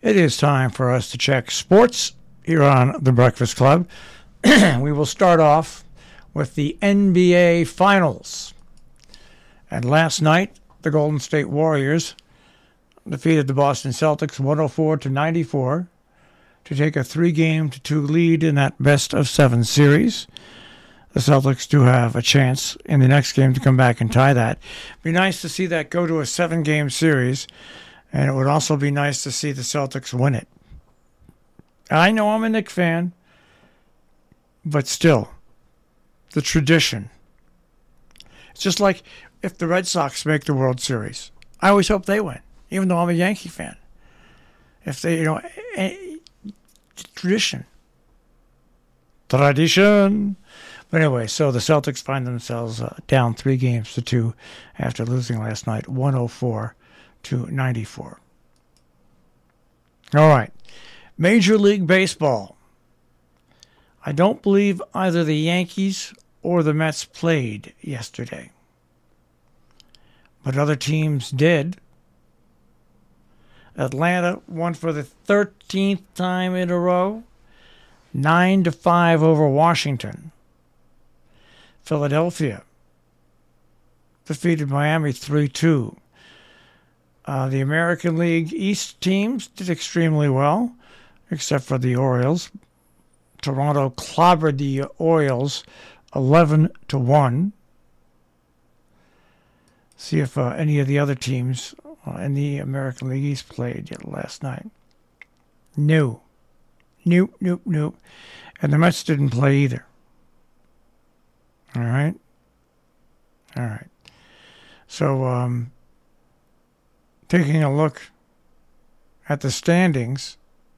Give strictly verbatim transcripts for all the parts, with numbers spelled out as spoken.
It is time for us to check sports here on The Breakfast Club. We will start off with the N B A Finals. And last night, the Golden State Warriors defeated the Boston Celtics one oh four to ninety-four to take a three-game to two lead in that best-of-seven series. The Celtics do have a chance in the next game to come back and tie that. It'd be nice to see that go to a seven-game series, and it would also be nice to see the Celtics win it. I know I'm a Knicks fan, but still, the tradition. It's just like if the Red Sox make the World Series. I always hope they win, even though I'm a Yankee fan. If they, you know, eh, tradition. Tradition. But anyway, so the Celtics find themselves uh, down three games to two after losing last night, one oh four to ninety-four. All right. Major League Baseball. I don't believe either the Yankees or the Mets played yesterday. But other teams did. Atlanta won for the thirteenth time in a row, nine to five over Washington. Philadelphia defeated Miami three two. Uh, the American League East teams did extremely well, except for the Orioles. Toronto clobbered the Orioles eleven to one. See if uh, any of the other teams uh, in the American League East played yet last night. No. Nope, nope, nope. And the Mets didn't play either. All right? All right. So, um, taking a look at the standings,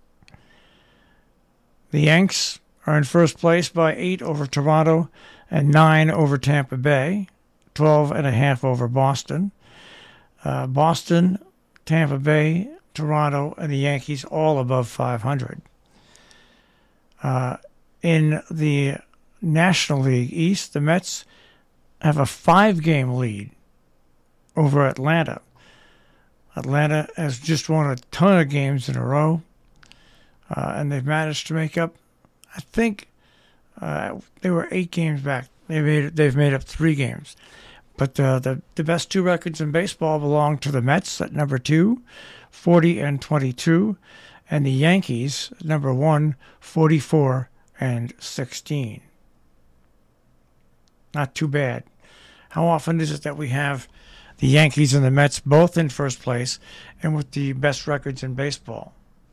the Yanks are in first place by eight over Toronto and nine over Tampa Bay, twelve and a half over Boston. Uh, Boston, Tampa Bay, Toronto, and the Yankees all above five hundred. Uh, in the National League East, the Mets have a five-game lead over Atlanta. Atlanta has just won a ton of games in a row, uh, and they've managed to make up, I think, uh, they were eight games back. They made, they've made up three games. But uh, the, the best two records in baseball belong to the Mets at number two, forty and twenty-two, and the Yankees at number one, forty-four and sixteen. Not too bad. How often is it that we have the Yankees and the Mets both in first place and with the best records in baseball?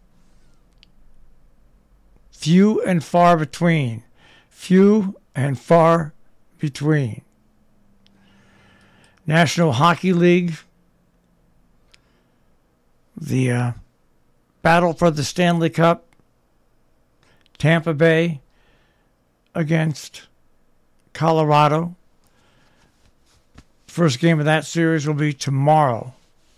Few and far between. Few and far between. National Hockey League. The uh, battle for the Stanley Cup. Tampa Bay against Colorado. First game of that series will be tomorrow.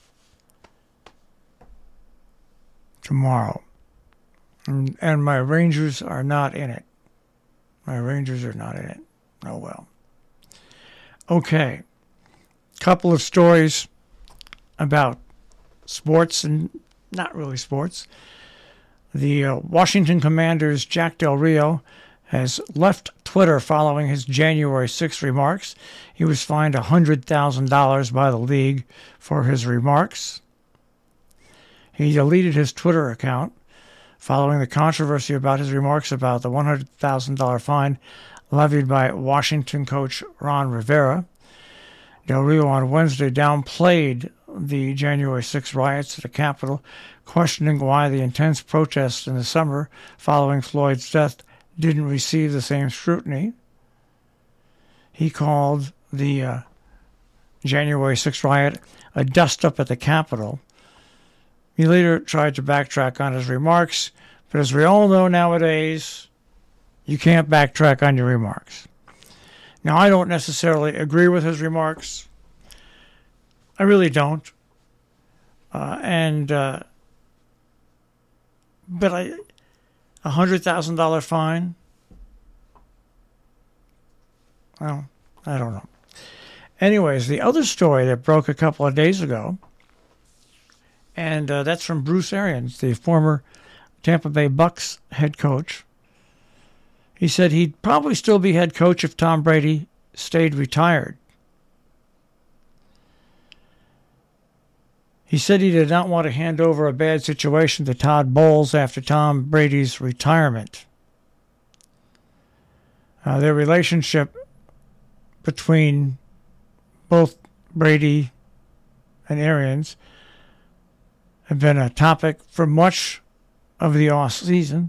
Tomorrow. And, and my Rangers are not in it. My Rangers are not in it. Oh, well. Okay. Couple of stories about sports and not really sports. The uh, Washington Commanders' Jack Del Rio has left Twitter following his January sixth remarks. He was fined one hundred thousand dollars by the league for his remarks. He deleted his Twitter account following the controversy about his remarks about the one hundred thousand dollars fine levied by Washington coach Ron Rivera. Del Rio on Wednesday downplayed the January sixth riots at the Capitol, questioning why the intense protests in the summer following Floyd's death didn't receive the same scrutiny. He called the uh, January sixth riot a dust-up at the Capitol. He later tried to backtrack on his remarks, but as we all know nowadays, you can't backtrack on your remarks. Now, I don't necessarily agree with his remarks. I really don't. Uh, and, uh, but I, a one hundred thousand dollars fine? Well, I don't know. Anyways, the other story that broke a couple of days ago And uh, that's from Bruce Arians, the former Tampa Bay Bucks head coach. He said he'd probably still be head coach if Tom Brady stayed retired. He said he did not want to hand over a bad situation to Todd Bowles after Tom Brady's retirement. Uh, their relationship between both Brady and Arians have been a topic for much of the off season.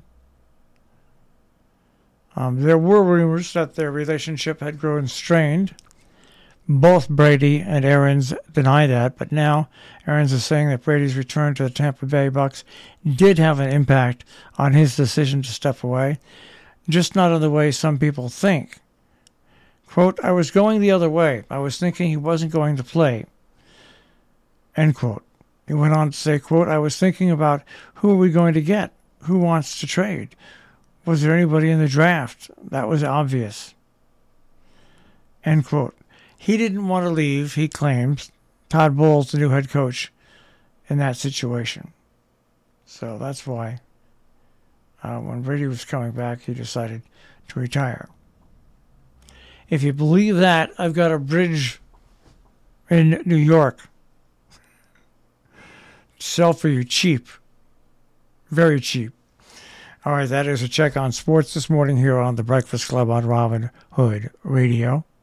Um, there were rumors that their relationship had grown strained. Both Brady and Arians deny that, but now Arians is saying that Brady's return to the Tampa Bay Bucks did have an impact on his decision to step away, just not in the way some people think. Quote, I was going the other way. I was thinking he wasn't going to play. End quote. He went on to say, quote, I was thinking about who are we going to get? Who wants to trade? Was there anybody in the draft? That was obvious. End quote. He didn't want to leave, he claims, Todd Bowles, the new head coach, in that situation. So that's why uh, when Brady was coming back, he decided to retire. If you believe that, I've got a bridge in New York. Sell for you cheap. Very cheap. All right, that is a check on sports this morning here on the Breakfast Club on Robin Hood Radio.